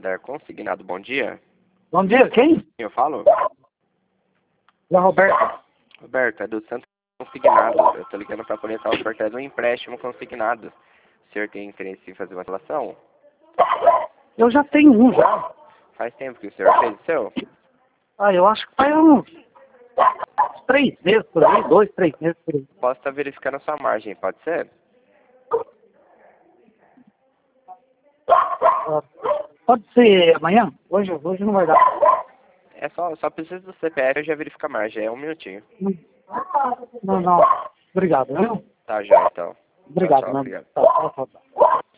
dar consignado. Bom dia. Bom dia, quem? Eu falo? É Roberto. Roberto, é do Santos Consignado. Eu tô ligando para poder estar ofertando um empréstimo consignado. O senhor tem interesse em fazer uma relação? Eu já tenho um já. Faz tempo que o senhor fez o seu? Eu acho que faz uns 3 meses por aí, 2, 3 meses por aí. Posso estar verificando a sua margem, pode ser? Pode ser amanhã? Hoje não vai dar. É só preciso do CPF, eu já verifico a margem. É um minutinho. Não. Obrigado, viu? Tá, já então. Obrigado, Tchau, mano. obrigado. Tá.